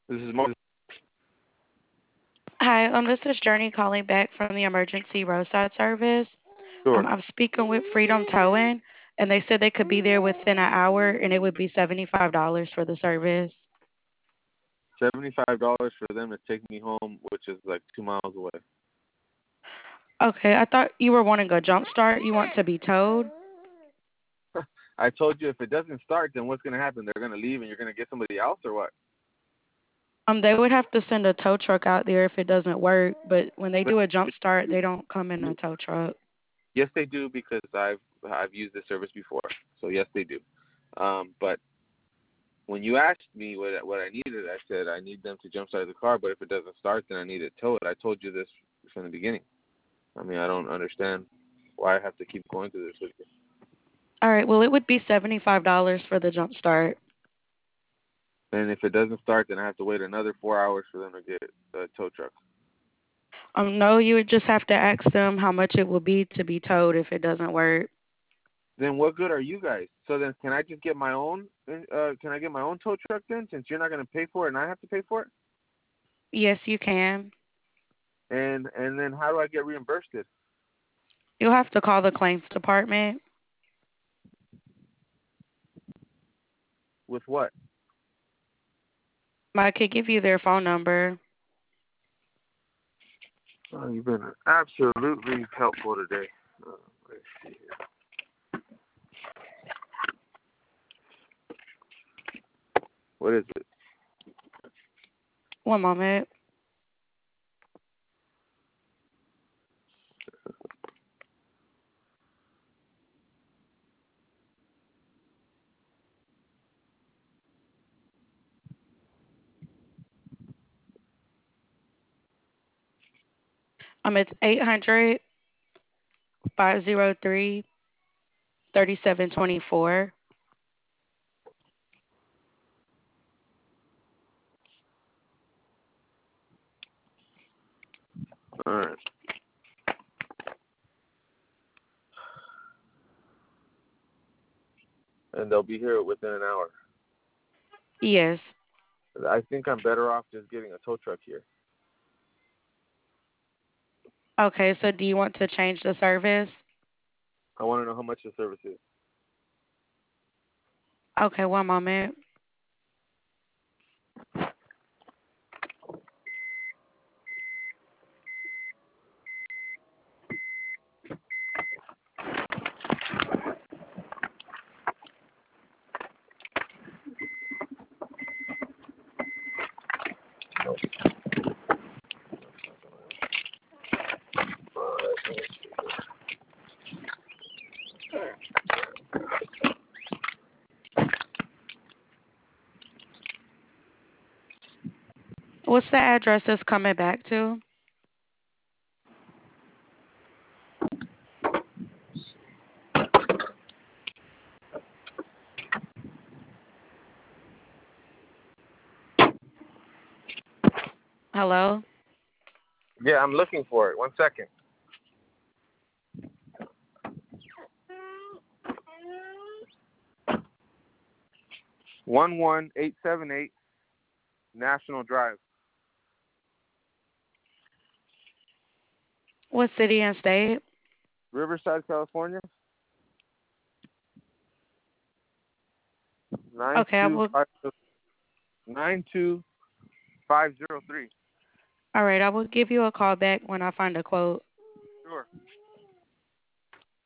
This is Moses. Hi, this is Journey calling back from the emergency roadside service. Sure. I'm speaking with Freedom Towing, and they said they could be there within an hour, and it would be $75 for the service. $75 for them to take me home, which is like 2 miles away. Okay, I thought you were wanting a jump start. You want to be towed? I told you if it doesn't start, then what's gonna happen? They're gonna leave and you're gonna get somebody else or what? They would have to send a tow truck out there if it doesn't work, but when they But do a jump start, they don't come in a you, tow truck. yes, they do because I've used this service before. So yes, they do. But when you asked me what I needed, I said I need them to jumpstart the car. But if it doesn't start, then I need it towed. I told you this from the beginning. I mean, I don't understand why I have to keep going through this with you. All right, well, it would be $75 for the jump start. And if it doesn't start, then I have to wait another 4 hours for them to get the tow truck. No, you would just have to ask them how much it will be to be towed if it doesn't work. Then what good are you guys? So then, can I just get my own? Can I get my own tow truck then, since you're not going to pay for it and I have to pay for it? Yes, you can. And then how do I get reimbursed it? You'll have to call the claims department. With what? I could give you their phone number. Oh, you've been absolutely helpful today. Let's see here. What is it? One moment. It's 800-503-3724. All right. And they'll be here within an hour. Yes. I think I'm better off just getting a tow truck here. Okay, so do you want to change the service? I want to know how much the service is. Okay, one moment. What's the address it's coming back to? Hello? Yeah, I'm looking for it. 1 second. 11878 National Drive, What city and state? Riverside, California. Nine Okay, I two will. five 92503. All right, I will give you a call back when I find a quote.